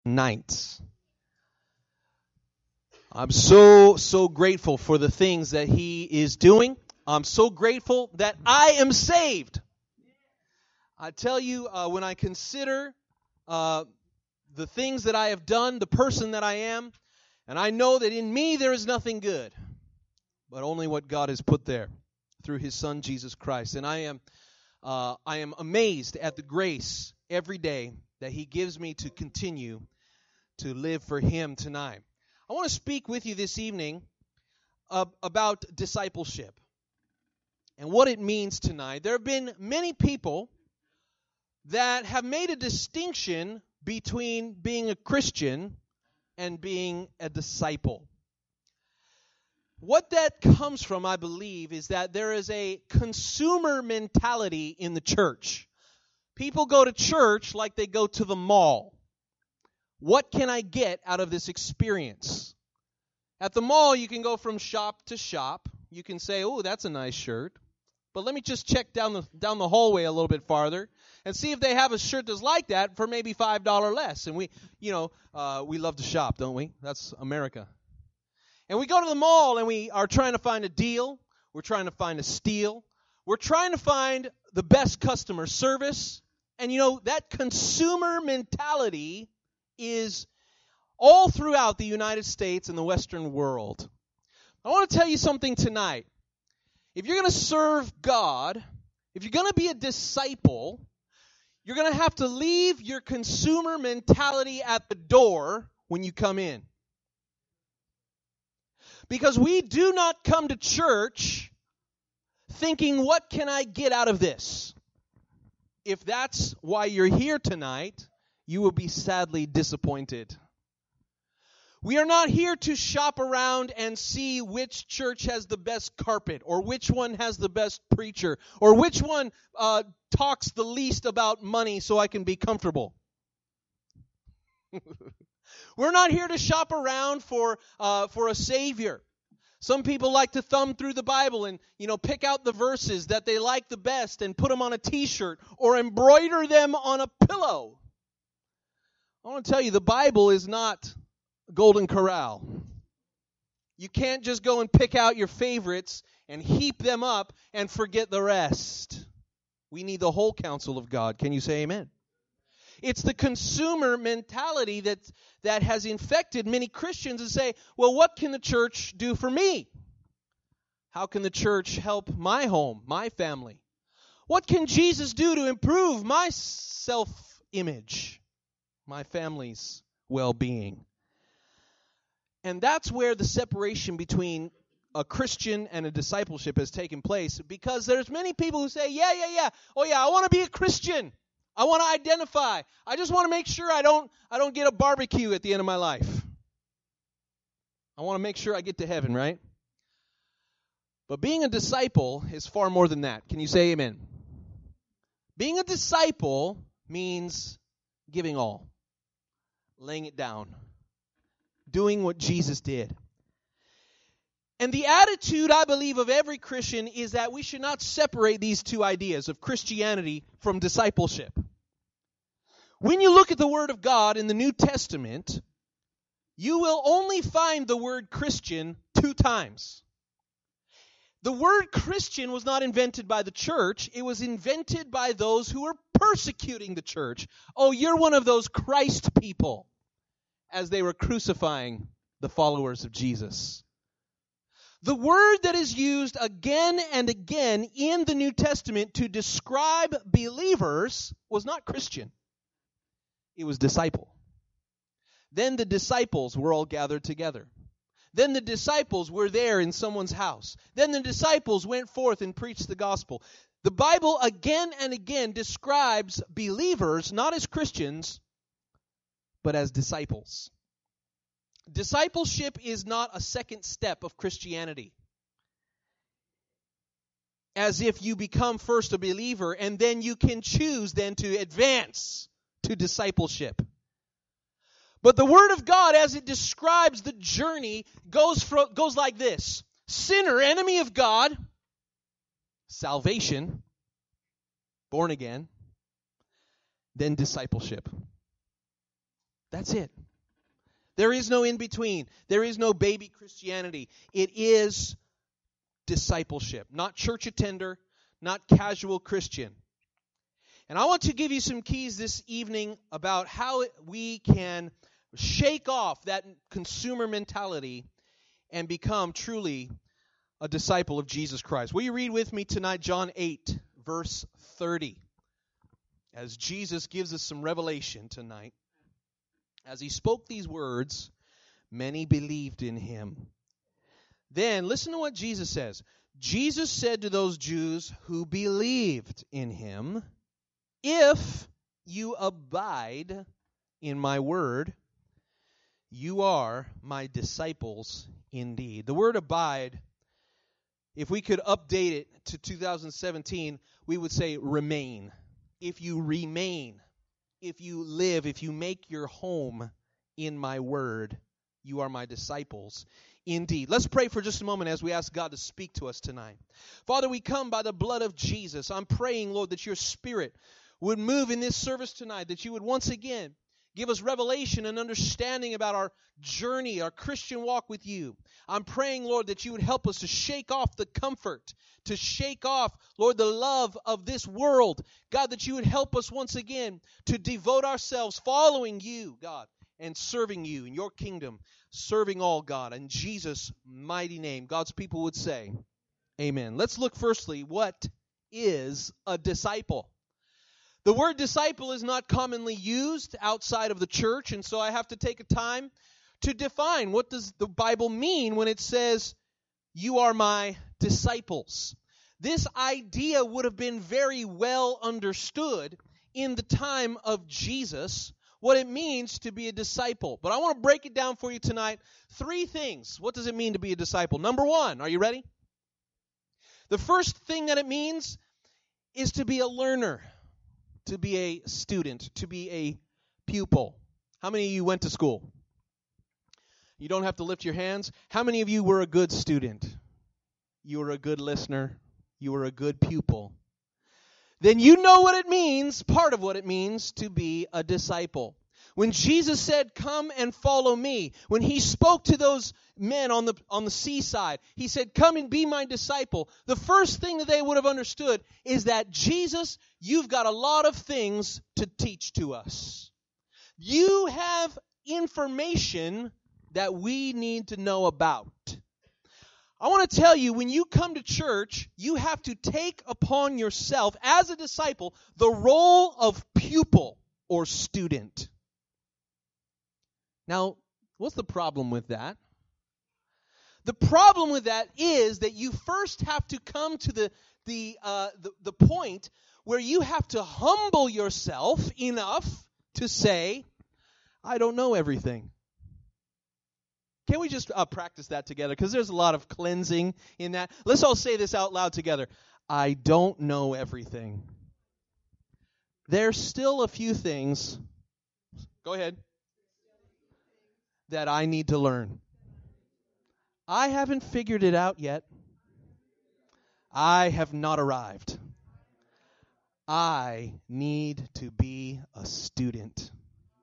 night. I'm so grateful for the things that He is doing. I'm so grateful that I am saved. I tell you, when I consider the things that I have done, the person that I am, and I know that in me there is nothing good, but only what God has put there through His Son, Jesus Christ. And I am amazed at the grace every day that He gives me to continue to live for Him tonight. I want to speak with you this evening about discipleship and what it means tonight. There have been many people that have made a distinction between being a Christian and being a disciple. What that comes from, I believe, is that there is a consumer mentality in the church. People go to church like they go to the mall. What can I get out of this experience? At the mall, you can go from shop to shop. You can say, "Oh, that's a nice shirt." But let me just check down the hallway a little bit farther and see if they have a shirt that's like that for maybe $5 less. And we love to shop, don't we? That's America. And we go to the mall and we are trying to find a deal. We're trying to find a steal. We're trying to find the best customer service. And that consumer mentality is all throughout the United States and the Western world. I want to tell you something tonight. If you're going to serve God, if you're going to be a disciple, you're going to have to leave your consumer mentality at the door when you come in. Because we do not come to church thinking, what can I get out of this? If that's why you're here tonight, you will be sadly disappointed. We are not here to shop around and see which church has the best carpet, or which one has the best preacher, or which one talks the least about money so I can be comfortable. We're not here to shop around for a Savior. Some people like to thumb through the Bible and, pick out the verses that they like the best and put them on a t-shirt or embroider them on a pillow. I want to tell you, the Bible is not Golden Corral. You can't just go and pick out your favorites and heap them up and forget the rest. We need the whole counsel of God. Can you say amen? It's the consumer mentality that has infected many Christians and say, well, what can the church do for me? How can the church help my home, my family? What can Jesus do to improve my self-image, my family's well-being? And that's where the separation between a Christian and a discipleship has taken place, because there's many people who say, yeah. Oh yeah, I want to be a Christian. I want to identify. I just want to make sure I don't get a barbecue at the end of my life. I want to make sure I get to heaven, right? But being a disciple is far more than that. Can you say amen? Being a disciple means giving all, laying it down, doing what Jesus did. And the attitude, I believe, of every Christian is that we should not separate these two ideas of Christianity from discipleship. When you look at the Word of God in the New Testament, you will only find the word Christian 2 times. The word Christian was not invented by the church. It was invented by those who were persecuting the church. Oh, you're one of those Christ people, as they were crucifying the followers of Jesus. The word that is used again and again in the New Testament to describe believers was not Christian. It was disciple. Then the disciples were all gathered together. Then the disciples were there in someone's house. Then the disciples went forth and preached the gospel. The Bible again and again describes believers not as Christians, but as disciples. Discipleship is not a second step of Christianity, as if you become first a believer and then you can choose then to advance to discipleship. But the Word of God, as it describes the journey, goes like this: sinner, enemy of God; salvation, born again; then discipleship. That's it. There is no in between. There is no baby Christianity. It is discipleship, not church attender, not casual Christian. And I want to give you some keys this evening about how we can shake off that consumer mentality and become truly a disciple of Jesus Christ. Will you read with me tonight John 8, verse 30, as Jesus gives us some revelation tonight. As he spoke these words, many believed in him. Then, listen to what Jesus says. Jesus said to those Jews who believed in him, if you abide in my word, you are my disciples indeed. The word abide, if we could update it to 2017, we would say remain. If you remain, if you live, if you make your home in my word, you are my disciples indeed. Let's pray for just a moment as we ask God to speak to us tonight. Father, we come by the blood of Jesus. I'm praying, Lord, that your Spirit would move in this service tonight, that you would once again give us revelation and understanding about our journey, our Christian walk with you. I'm praying, Lord, that you would help us to shake off the comfort, to shake off, Lord, the love of this world. God, that you would help us once again to devote ourselves following you, God, and serving you in your kingdom, serving all, God. In Jesus' mighty name, God's people would say, amen. Let's look firstly, what is a disciple? The word disciple is not commonly used outside of the church, and so I have to take a time to define what does the Bible mean when it says, you are my disciples. This idea would have been very well understood in the time of Jesus, what it means to be a disciple. But I want to break it down for you tonight. 3 things. What does it mean to be a disciple? Number 1, are you ready? The first thing that it means is to be a learner. To be a student, to be a pupil. How many of you went to school? You don't have to lift your hands. How many of you were a good student? You were a good listener. You were a good pupil. Then you know what it means, part of what it means to be a disciple. When Jesus said, come and follow me, when he spoke to those men on the seaside, he said, come and be my disciple. The first thing that they would have understood is that Jesus, you've got a lot of things to teach to us. You have information that we need to know about. I want to tell you, when you come to church, you have to take upon yourself, as a disciple, the role of pupil or student. Now, what's the problem with that? The problem with that is that you first have to come to the point where you have to humble yourself enough to say, I don't know everything. Can we just practice that together? Because there's a lot of cleansing in that. Let's all say this out loud together. I don't know everything. There's still a few things. Go ahead. That I need to learn. I haven't figured it out yet. I have not arrived. I need to be a student.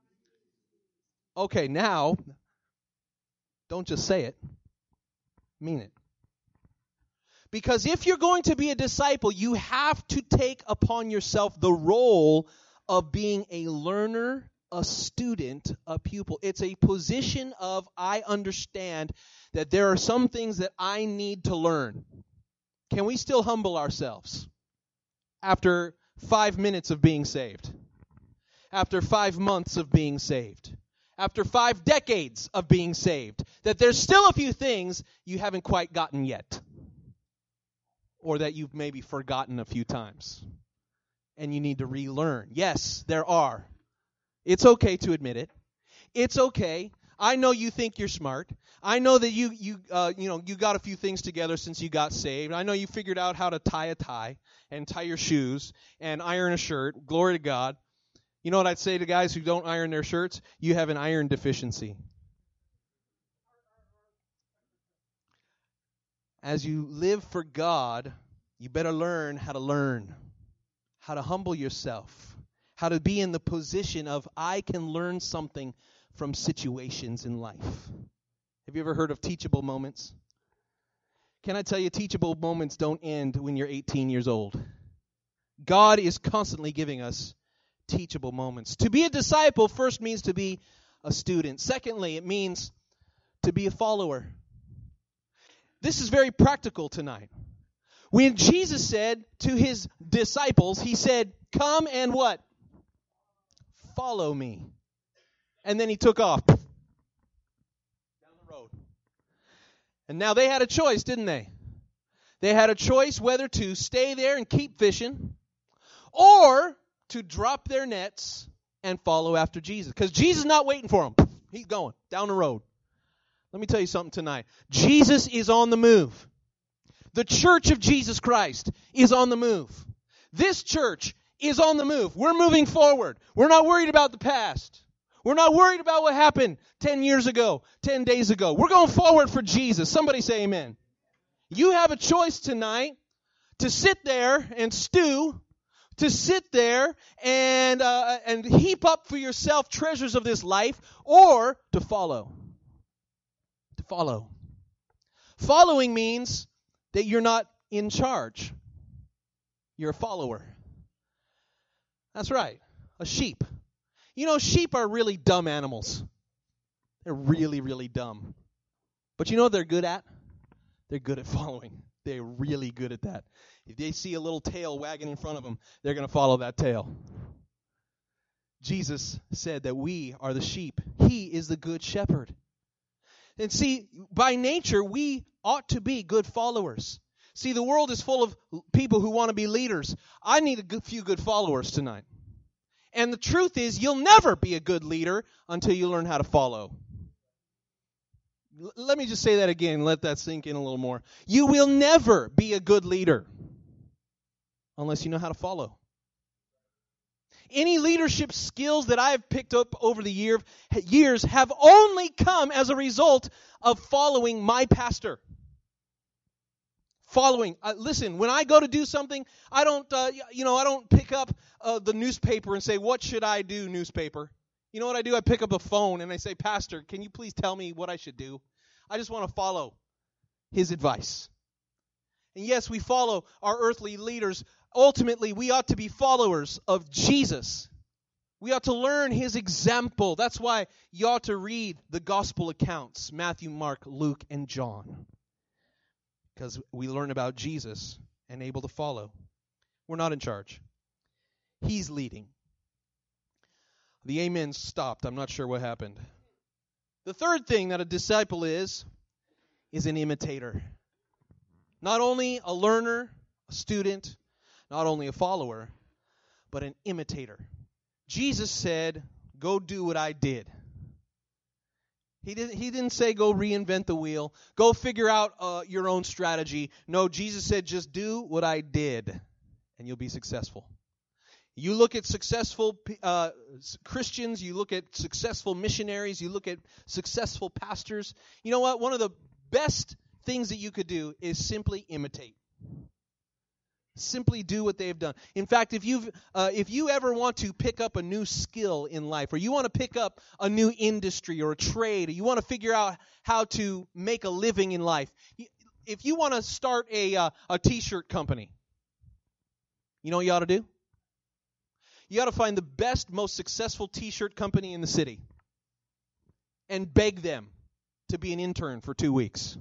Okay, now, don't just say it. Mean it. Because if you're going to be a disciple, you have to take upon yourself the role of being a learner, a student, a pupil. It's a position of, I understand that there are some things that I need to learn. Can we still humble ourselves after 5 minutes of being saved? After 5 months of being saved? After 5 decades of being saved? That there's still a few things you haven't quite gotten yet. Or that you've maybe forgotten a few times. And you need to relearn. Yes, there are. It's okay to admit it. It's okay. I know you think you're smart. I know that you got a few things together since you got saved. I know you figured out how to tie a tie and tie your shoes and iron a shirt. Glory to God. You know what I'd say to guys who don't iron their shirts? You have an iron deficiency. As you live for God, you better learn, how to humble yourself. How to be in the position of, I can learn something from situations in life. Have you ever heard of teachable moments? Can I tell you, teachable moments don't end when you're 18 years old. God is constantly giving us teachable moments. To be a disciple first means to be a student. Secondly, it means to be a follower. This is very practical tonight. When Jesus said to his disciples, he said, "Come and" what? "Follow me." And then he took off down the road. And now they had a choice, didn't they? They had a choice whether to stay there and keep fishing or to drop their nets and follow after Jesus. Because Jesus is not waiting for them. He's going down the road. Let me tell you something tonight. Jesus is on the move. The church of Jesus Christ is on the move. This church is on the move. We're moving forward. We're not worried about the past. We're not worried about what happened 10 years ago, 10 days ago. We're going forward for Jesus. Somebody say amen. You have a choice tonight to sit there and stew, to sit there and heap up for yourself treasures of this life, or to follow. To follow. Following means that you're not in charge. You're a follower. That's right. A sheep. You know, sheep are really dumb animals. They're really, really dumb. But you know what they're good at? They're good at following. They're really good at that. If they see a little tail wagging in front of them, they're going to follow that tail. Jesus said that we are the sheep. He is the good shepherd. And see, by nature, we ought to be good followers. See, the world is full of people who want to be leaders. I need a few good followers tonight. And the truth is, you'll never be a good leader until you learn how to follow. Let me just say that again. Let that sink in a little more. You will never be a good leader unless you know how to follow. Any leadership skills that I've picked up over the years have only come as a result of following my pastor. Following. Listen, when I go to do something, I don't pick up the newspaper and say, "What should I do, newspaper?" You know what I do? I pick up the phone and I say, "Pastor, can you please tell me what I should do?" I just want to follow his advice. And yes, we follow our earthly leaders. Ultimately, we ought to be followers of Jesus. We ought to learn his example. That's why you ought to read the gospel accounts, Matthew, Mark, Luke, and John. Because we learn about Jesus and able to follow. We're not in charge. He's leading. The amen stopped. I'm not sure what happened. The third thing that a disciple is an imitator. Not only a learner, a student, not only a follower, but an imitator. Jesus said, "Go do what I did." He didn't say go reinvent the wheel, go figure out your own strategy. No, Jesus said just do what I did, and you'll be successful. You look at successful Christians, you look at successful missionaries, you look at successful pastors. You know what? One of the best things that you could do is simply imitate. Simply do what they've done. In fact, if you ever want to pick up a new skill in life, or you want to pick up a new industry or a trade, or you want to figure out how to make a living in life, if you want to start a t-shirt company, you know what you ought to do? You ought to find the best, most successful t-shirt company in the city and beg them to be an intern for 2 weeks.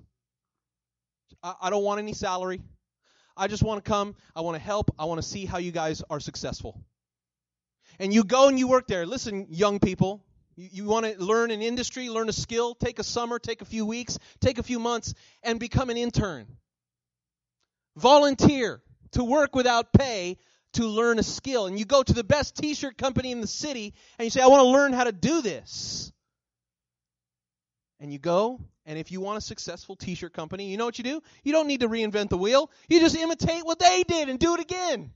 I don't want any salary. I just want to come. I want to help. I want to see how you guys are successful. And you go and you work there. Listen, young people, you want to learn an industry, learn a skill, take a summer, take a few weeks, take a few months, and become an intern. Volunteer to work without pay to learn a skill. And you go to the best t-shirt company in the city, and you say, "I want to learn how to do this." And you go, and if you want a successful t-shirt company, you know what you do? You don't need to reinvent the wheel. You just imitate what they did and do it again.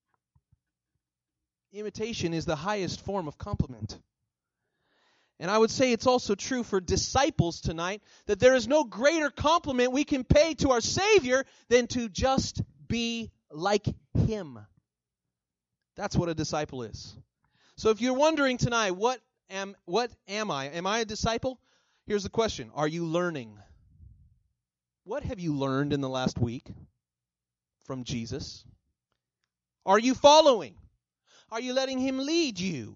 Imitation is the highest form of compliment. And I would say it's also true for disciples tonight that there is no greater compliment we can pay to our Savior than to just be like Him. That's what a disciple is. So if you're wondering tonight, what am I? Am I a disciple? Here's the question. Are you learning? What have you learned in the last week from Jesus? Are you following? Are you letting him lead you?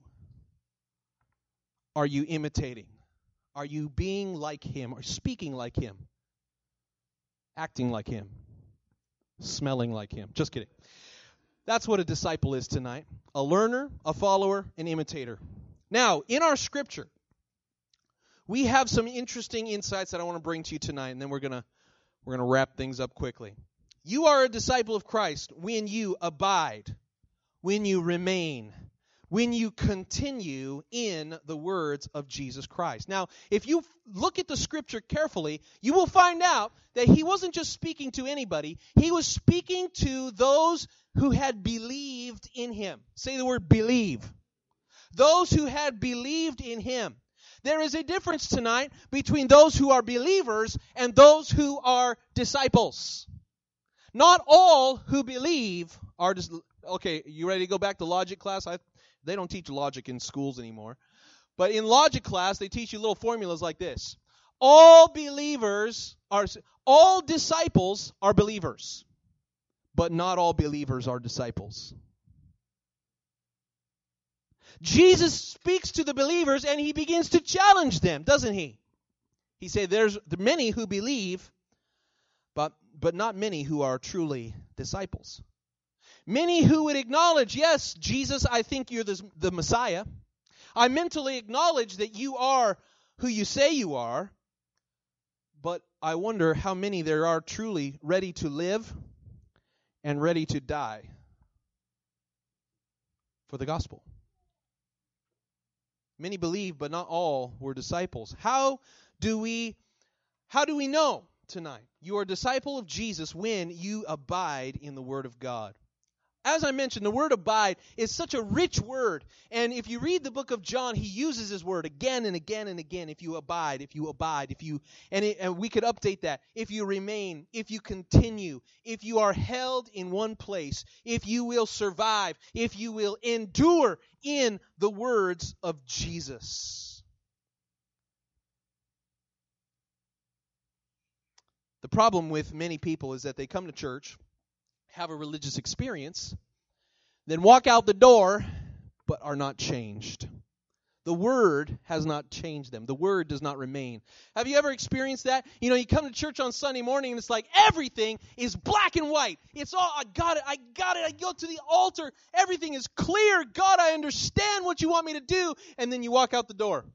Are you imitating? Are you being like him or speaking like him? Acting like him? Smelling like him? Just kidding. That's what a disciple is tonight. A learner, a follower, an imitator. Now, in our scripture, we have some interesting insights that I want to bring to you tonight, and then we're going to wrap things up quickly. You are a disciple of Christ when you abide, when you remain, when you continue in the words of Jesus Christ. Now, if you look at the scripture carefully, you will find out that he wasn't just speaking to anybody. He was speaking to those who had believed in him. Say the word believe. Those who had believed in him. There is a difference tonight between those who are believers and those who are disciples. Not all who believe are okay, you ready to go back to logic class? They don't teach logic in schools anymore. But in logic class, they teach you little formulas like this. All disciples are believers, but not all believers are disciples. Jesus speaks to the believers and he begins to challenge them, doesn't he? He said there's many who believe, but not many who are truly disciples. Many who would acknowledge, yes, Jesus, I think you're the Messiah. I mentally acknowledge that you are who you say you are, but I wonder how many there are truly ready to live and ready to die for the gospel. Many believe, but not all were disciples. How do we know tonight you are a disciple of Jesus when you abide in the Word of God? As I mentioned, the word abide is such a rich word. And if you read the book of John, he uses his word again and again and again. If you abide, and we could update that. If you remain, if you continue, if you are held in one place, if you will survive, if you will endure in the words of Jesus. The problem with many people is that they come to church, have a religious experience, then walk out the door, but are not changed. The Word has not changed them. The Word does not remain. Have you ever experienced that? You know, you come to church on Sunday morning and it's like everything is black and white. It's all, I got it. I go to the altar. Everything is clear. God, I understand what you want me to do. And then you walk out the door.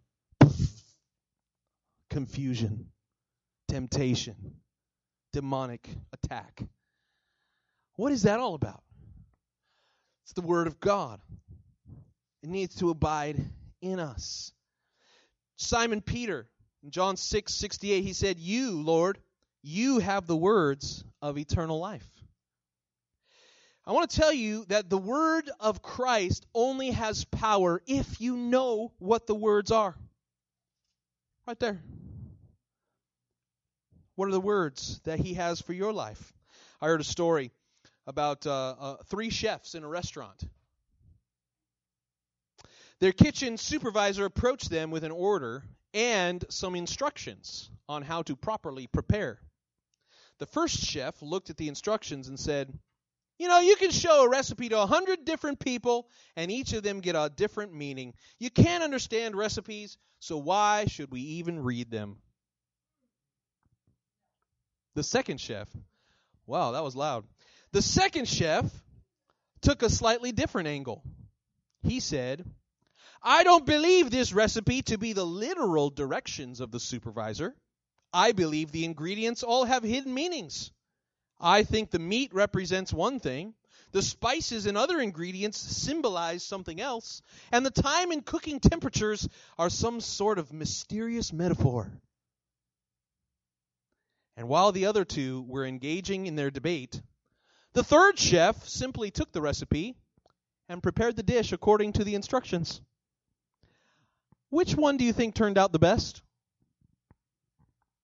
Confusion, temptation, demonic attack. What is that all about? It's the Word of God. It needs to abide in us. Simon Peter, in John 6:68, he said, "You, Lord, you have the words of eternal life." I want to tell you that the Word of Christ only has power if you know what the words are. Right there. What are the words that he has for your life? I heard a story about 3 chefs in a restaurant. Their kitchen supervisor approached them with an order and some instructions on how to properly prepare. The first chef looked at the instructions and said, you can show a recipe to 100 different people and each of them get a different meaning. You can't understand recipes, so why should we even read them? The second chef, wow, that was loud. The second chef took a slightly different angle. He said, I don't believe this recipe to be the literal directions of the supervisor. I believe the ingredients all have hidden meanings. I think the meat represents one thing, the spices and other ingredients symbolize something else, and the time and cooking temperatures are some sort of mysterious metaphor. And while the other two were engaging in their debate, the third chef simply took the recipe and prepared the dish according to the instructions. Which one do you think turned out the best?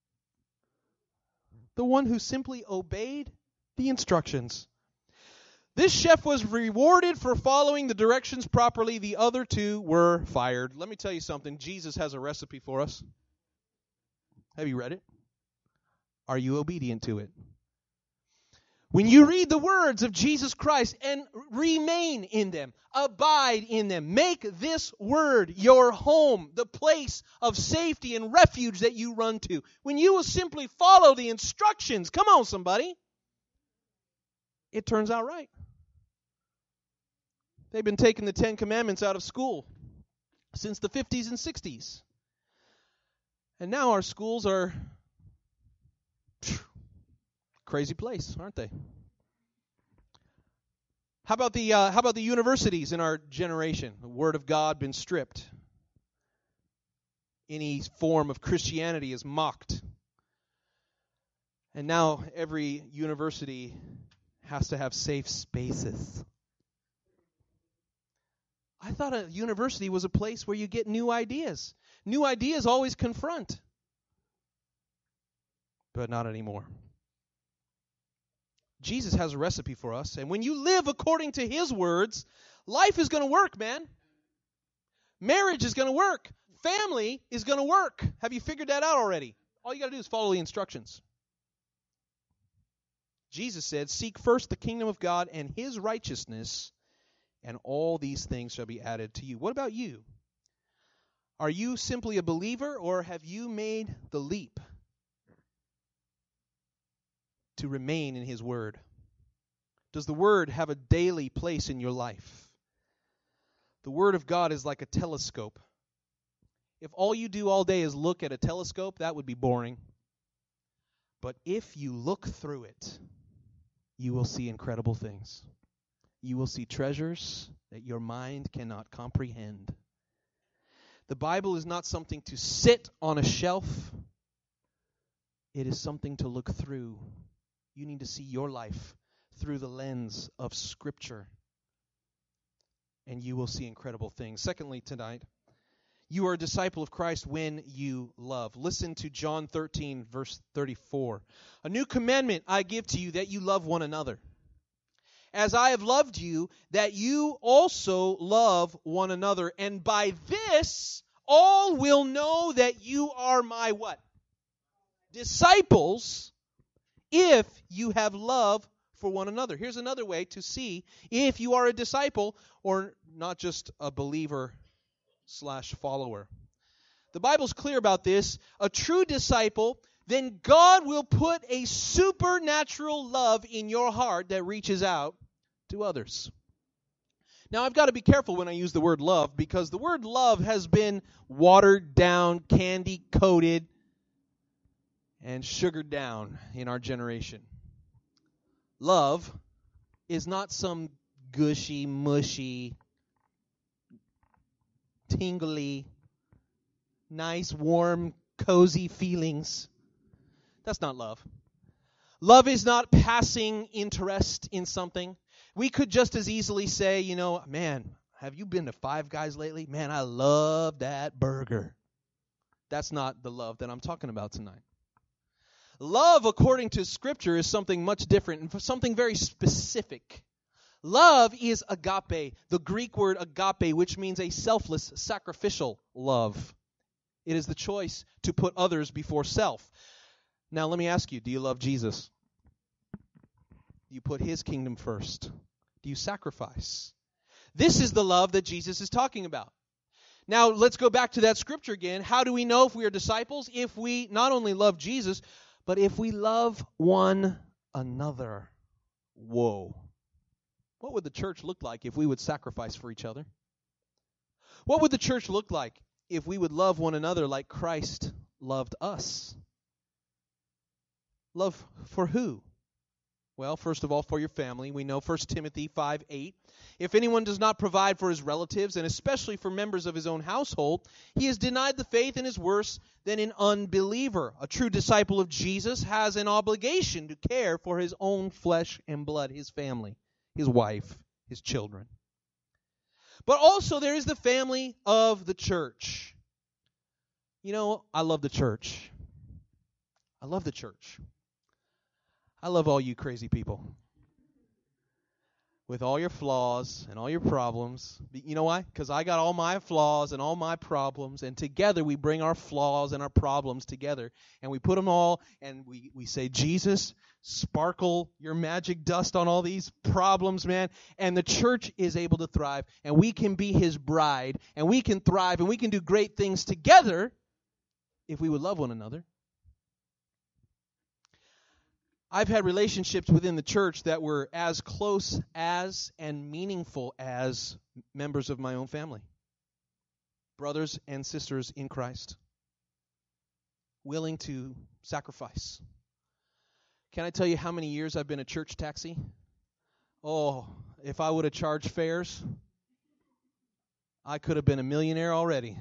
The one who simply obeyed the instructions. This chef was rewarded for following the directions properly. The other two were fired. Let me tell you something. Jesus has a recipe for us. Have you read it? Are you obedient to it? When you read the words of Jesus Christ and remain in them, abide in them, make this word your home, the place of safety and refuge that you run to. When you will simply follow the instructions, come on somebody, it turns out right. They've been taking the Ten Commandments out of school since the 50s and 60s. And now our schools are crazy place, aren't they? How about the universities in our generation? The Word of God been stripped. Any form of Christianity is mocked. And now every university has to have safe spaces. I thought a university was a place where you get new ideas. New ideas always confront. But not anymore. Jesus has a recipe for us, and when you live according to His words, life is going to work, man. Marriage is going to work. Family is going to work. Have you figured that out already? All you got to do is follow the instructions. Jesus said, "Seek first the kingdom of God and His righteousness, and all these things shall be added to you." What about you? Are you simply a believer, or have you made the leap to remain in His Word? Does the Word have a daily place in your life? The Word of God is like a telescope. If all you do all day is look at a telescope, that would be boring. But if you look through it, you will see incredible things. You will see treasures that your mind cannot comprehend. The Bible is not something to sit on a shelf. It is something to look through. You need to see your life through the lens of Scripture, and you will see incredible things. Secondly, tonight, you are a disciple of Christ when you love. Listen to John 13, verse 34. "A new commandment I give to you, that you love one another. As I have loved you, that you also love one another. And by this, all will know that you are my" what? "Disciples, if you have love for one another." Here's another way to see if you are a disciple or not just a believer/follower. The Bible's clear about this. A true disciple, then God will put a supernatural love in your heart that reaches out to others. Now, I've got to be careful when I use the word love, because the word love has been watered down, candy-coated, and sugared down in our generation. Love is not some gushy, mushy, tingly, nice, warm, cozy feelings. That's not love. Love is not passing interest in something. We could just as easily say, "Man, have you been to Five Guys lately? Man, I love that burger." That's not the love that I'm talking about tonight. Love, according to Scripture, is something much different and something very specific. Love is agape, the Greek word agape, which means a selfless, sacrificial love. It is the choice to put others before self. Now, let me ask you, do you love Jesus? Do you put His kingdom first? Do you sacrifice? This is the love that Jesus is talking about. Now, let's go back to that scripture again. How do we know if we are disciples? If we not only love Jesus, but if we love one another. Whoa. What would the church look like if we would sacrifice for each other? What would the church look like if we would love one another like Christ loved us? Love for who? Well, first of all, for your family. We know 1 Timothy 5:8. "If anyone does not provide for his relatives, and especially for members of his own household, he has denied the faith and is worse than an unbeliever." A true disciple of Jesus has an obligation to care for his own flesh and blood, his family, his wife, his children. But also there is the family of the church. I love the church. I love the church. I love all you crazy people. with all your flaws and all your problems. You know why? Because I got all my flaws and all my problems, and together we bring our flaws and our problems together, and we put them all, and we say, Jesus, sparkle your magic dust on all these problems, man, and the church is able to thrive, and we can be his bride, and we can thrive, and we can do great things together if we would love one another. I've had relationships within the church that were as close as and meaningful as members of my own family. Brothers and sisters in Christ. Willing to sacrifice. Can I tell you how many years I've been a church taxi? Oh, if I would have charged fares, I could have been a millionaire already.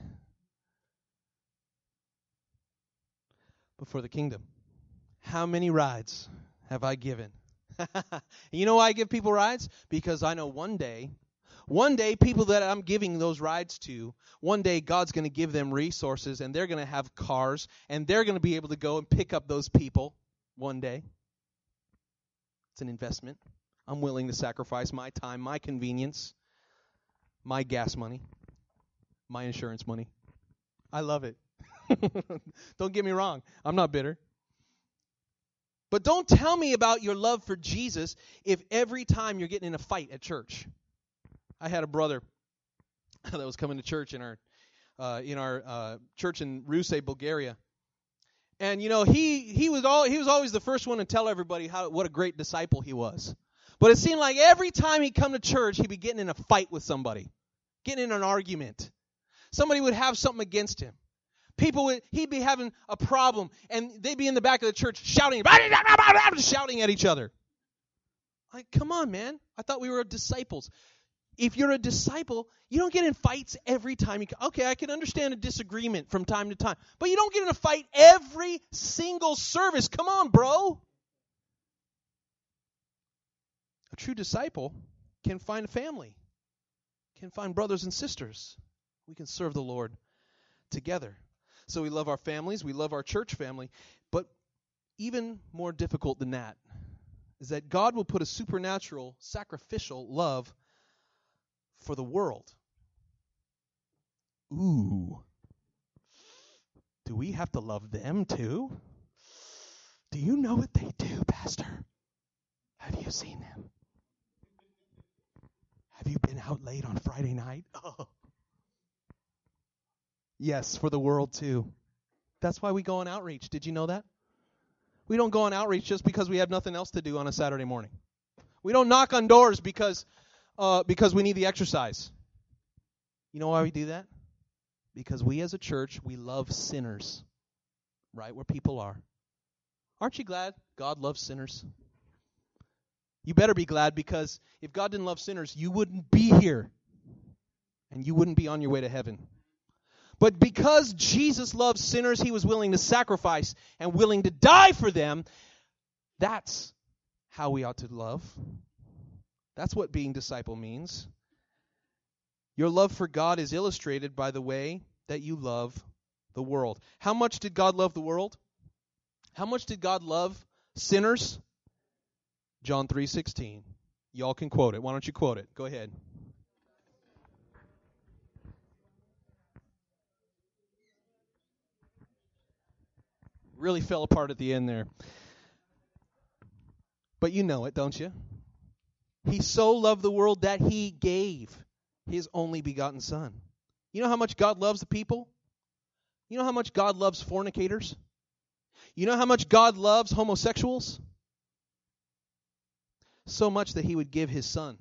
But for the kingdom, how many rides have I given? You know why I give people rides? Because I know one day, people that I'm giving those rides to, one day God's going to give them resources, and they're going to have cars, and they're going to be able to go and pick up those people one day. It's an investment. I'm willing to sacrifice my time, my convenience, my gas money, my insurance money. I love it. Don't get me wrong. I'm not bitter. But don't tell me about your love for Jesus if every time you're getting in a fight at church. I had a brother that was coming to church in our church in Ruse, Bulgaria. And you know, he was always the first one to tell everybody what a great disciple he was. But it seemed like every time he'd come to church, he'd be getting in a fight with somebody, getting in an argument. Somebody would have something against him. He'd be having a problem, and they'd be in the back of the church shouting at each other. Like, come on, man. I thought we were disciples. If you're a disciple, you don't get in fights every time you come. Okay, I can understand a disagreement from time to time, but you don't get in a fight every single service. Come on, bro. A true disciple can find a family, can find brothers and sisters. We can serve the Lord together. So we love our families, we love our church family, but even more difficult than that is that God will put a supernatural, sacrificial love for the world. Ooh. Do we have to love them too? Do you know what they do, Pastor? Have you seen them? Have you been out late on Friday night? Oh. Yes, for the world too. That's why we go on outreach. Did you know that? We don't go on outreach just because we have nothing else to do on a Saturday morning. We don't knock on doors because we need the exercise. You know why we do that? Because we as a church, we love sinners, right where people are. Aren't you glad God loves sinners? You better be glad, because if God didn't love sinners, you wouldn't be here. And you wouldn't be on your way to heaven. But because Jesus loves sinners, he was willing to sacrifice and willing to die for them. That's how we ought to love. That's what being disciple means. Your love for God is illustrated by the way that you love the world. How much did God love the world? How much did God love sinners? John 3:16. Y'all can quote it. Why don't you quote it? Go ahead. Really fell apart at the end there. But you know it, don't you? He so loved the world that he gave his only begotten Son. You know how much God loves the people? You know how much God loves fornicators? You know how much God loves homosexuals? So much that he would give his Son.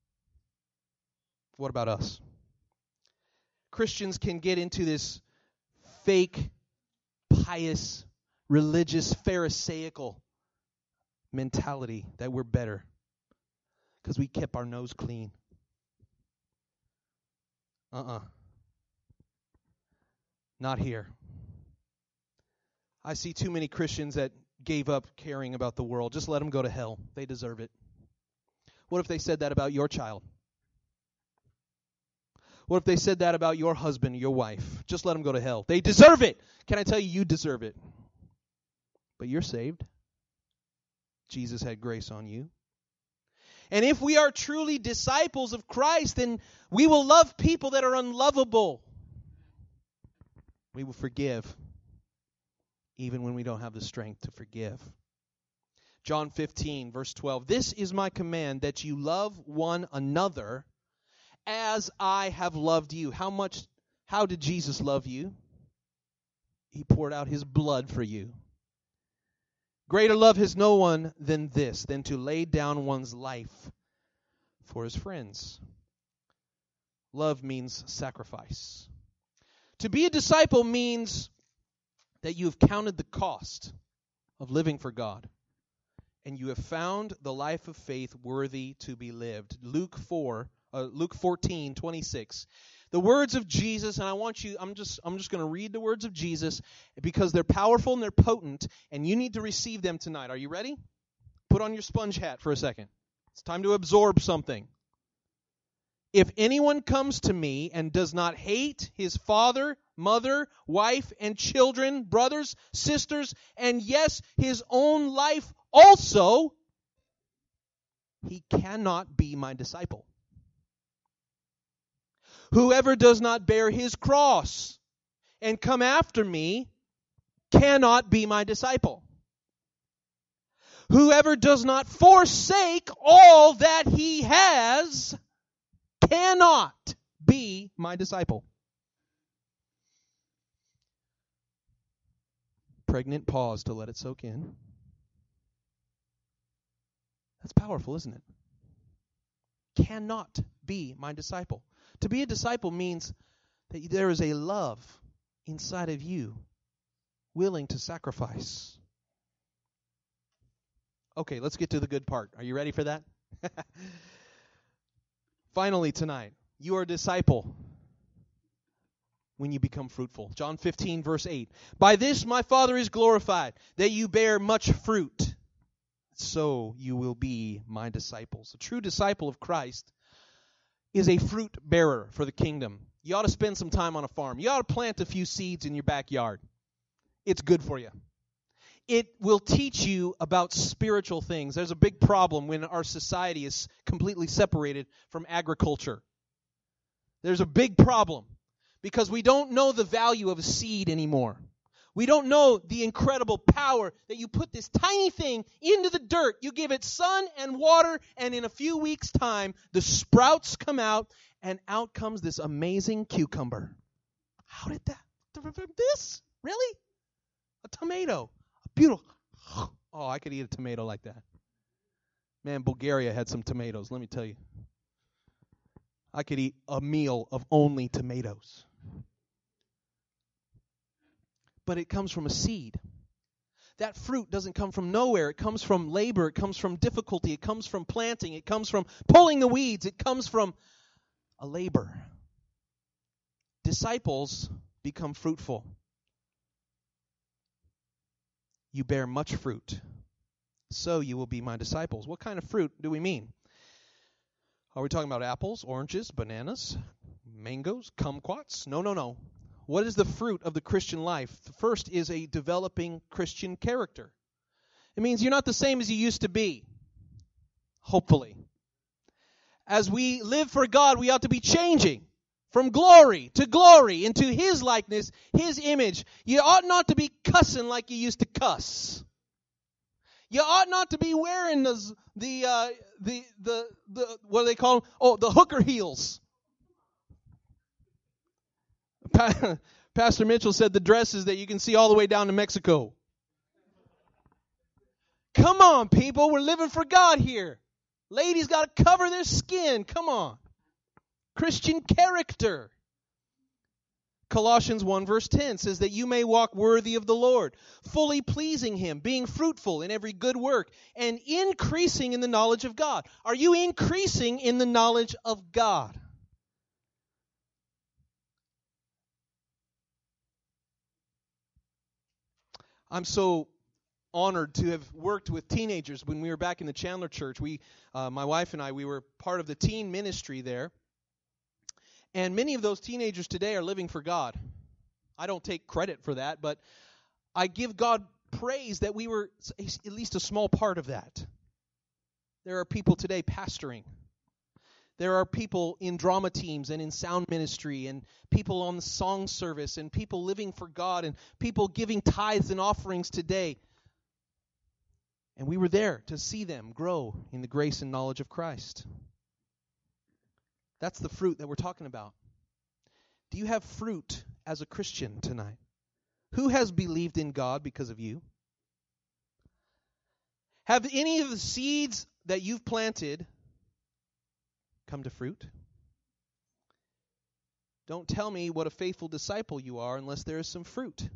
What about us? Christians can get into this fake, pious, religious, pharisaical mentality that we're better because we kept our nose clean. Not here. I see too many Christians that gave up caring about the world. Just let them go to hell. They deserve it. What if they said that about your child? What if they said that about your husband, your wife? Just let them go to hell. They deserve it. Can I tell you, you deserve it. But you're saved. Jesus had grace on you. And if we are truly disciples of Christ, then we will love people that are unlovable. We will forgive, even when we don't have the strength to forgive. John 15, verse 12. This is my command, that you love one another as I have loved you. How did Jesus love you? He poured out his blood for you. Greater love has no one than this, than to lay down one's life for his friends. Love means sacrifice. To be a disciple means that you have counted the cost of living for God, and you have found the life of faith worthy to be lived. Luke 14:26. The words of Jesus, and I'm just going to read the words of Jesus because they're powerful and they're potent, and you need to receive them tonight. Are you ready? Put on your sponge hat for a second. It's time to absorb something. If anyone comes to me and does not hate his father, mother, wife, and children, brothers, sisters, and yes, his own life also, he cannot be my disciple. Whoever does not bear his cross and come after me cannot be my disciple. Whoever does not forsake all that he has cannot be my disciple. Pregnant pause to let it soak in. That's powerful, isn't it? Cannot be my disciple. To be a disciple means that there is a love inside of you willing to sacrifice. Okay, let's get to the good part. Are you ready for that? Finally tonight, you are a disciple when you become fruitful. John 15, verse 8. By this my Father is glorified, that you bear much fruit. So you will be my disciples. A true disciple of Christ is a fruit bearer for the kingdom. You ought to spend some time on a farm. You ought to plant a few seeds in your backyard. It's good for you. It will teach you about spiritual things. There's a big problem when our society is completely separated from agriculture. There's a big problem because we don't know the value of a seed anymore. We don't know the incredible power that you put this tiny thing into the dirt. You give it sun and water, and in a few weeks' time, the sprouts come out, and out comes this amazing cucumber. How did that? This? Really? A tomato. A beautiful. Oh, I could eat a tomato like that. Man, Bulgaria had some tomatoes, let me tell you. I could eat a meal of only tomatoes. But it comes from a seed. That fruit doesn't come from nowhere. It comes from labor. It comes from difficulty. It comes from planting. It comes from pulling the weeds. It comes from a labor. Disciples become fruitful. You bear much fruit. So you will be my disciples. What kind of fruit do we mean? Are we talking about apples, oranges, bananas, mangoes, kumquats? No. What is the fruit of the Christian life? The first is a developing Christian character. It means you're not the same as you used to be. Hopefully. As we live for God, we ought to be changing from glory to glory into His likeness, His image. You ought not to be cussing like you used to cuss. You ought not to be wearing the what do they call them? Oh, the hooker heels. Pastor Mitchell said the dresses that you can see all the way down to Mexico. Come on, people. We're living for God here. Ladies got to cover their skin. Come on. Christian character. Colossians 1 verse 10 says that you may walk worthy of the Lord, fully pleasing Him, being fruitful in every good work, and increasing in the knowledge of God. Are you increasing in the knowledge of God? I'm so honored to have worked with teenagers when we were back in the Chandler Church. My wife and I, we were part of the teen ministry there. And many of those teenagers today are living for God. I don't take credit for that, but I give God praise that we were at least a small part of that. There are people today pastoring. There are people in drama teams and in sound ministry and people on the song service and people living for God and people giving tithes and offerings today. And we were there to see them grow in the grace and knowledge of Christ. That's the fruit that we're talking about. Do you have fruit as a Christian tonight? Who has believed in God because of you? Have any of the seeds that you've planted come to fruit? Don't tell me what a faithful disciple you are unless there is some fruit.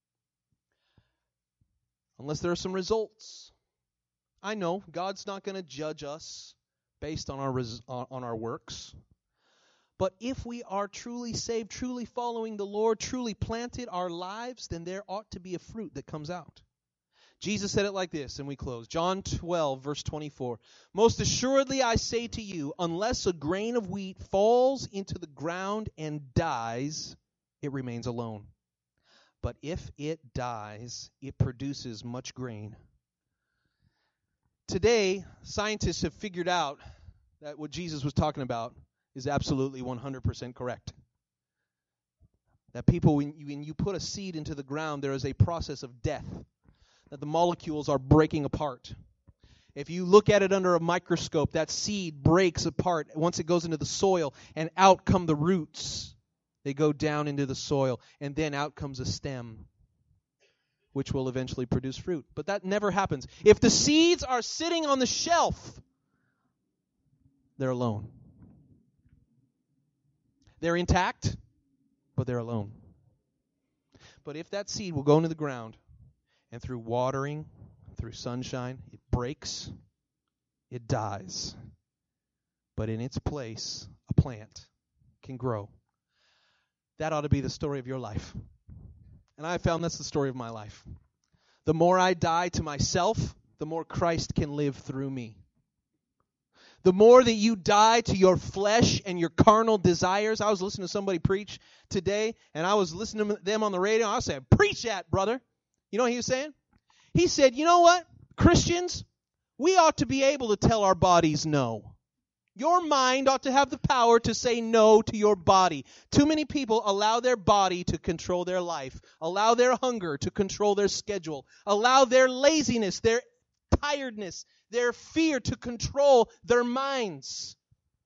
Unless there are some results. I know God's not going to judge us based on our works. But if we are truly saved, truly following the Lord, truly planted our lives, then there ought to be a fruit that comes out. Jesus said it like this, and we close. John 12, verse 24. Most assuredly I say to you, unless a grain of wheat falls into the ground and dies, it remains alone. But if it dies, it produces much grain. Today, scientists have figured out that what Jesus was talking about is absolutely 100% correct. That people, when you put a seed into the ground, there is a process of death. That the molecules are breaking apart. If you look at it under a microscope, that seed breaks apart once it goes into the soil, and out come the roots. They go down into the soil, and then out comes a stem, which will eventually produce fruit. But that never happens. If the seeds are sitting on the shelf, they're alone. They're intact, but they're alone. But if that seed will go into the ground, and through watering, through sunshine, it breaks, it dies. But in its place, a plant can grow. That ought to be the story of your life. And I found that's the story of my life. The more I die to myself, the more Christ can live through me. The more that you die to your flesh and your carnal desires. I was listening to somebody preach today, and I was listening to them on the radio. I was saying, preach that, brother. You know what he was saying? He said, you know what, Christians, we ought to be able to tell our bodies no. Your mind ought to have the power to say no to your body. Too many people allow their body to control their life, allow their hunger to control their schedule, allow their laziness, their tiredness, their fear to control their minds.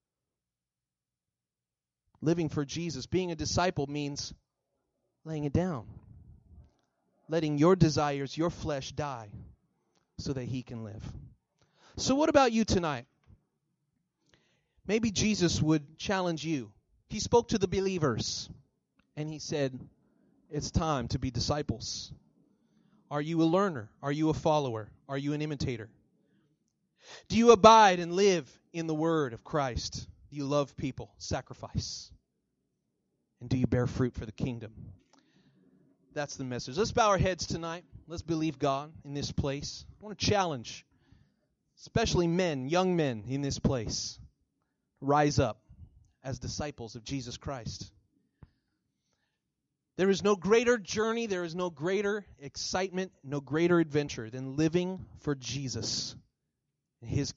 Living for Jesus, being a disciple, means laying it down. Letting your desires, your flesh die so that he can live. So what about you tonight? Maybe Jesus would challenge you. He spoke to the believers and he said, it's time to be disciples. Are you a learner? Are you a follower? Are you an imitator? Do you abide and live in the word of Christ? Do you love people, sacrifice? And do you bear fruit for the kingdom? That's the message. Let's bow our heads tonight. Let's believe God in this place. I want to challenge, especially men, young men in this place, rise up as disciples of Jesus Christ. There is no greater journey, there is no greater excitement, no greater adventure than living for Jesus and his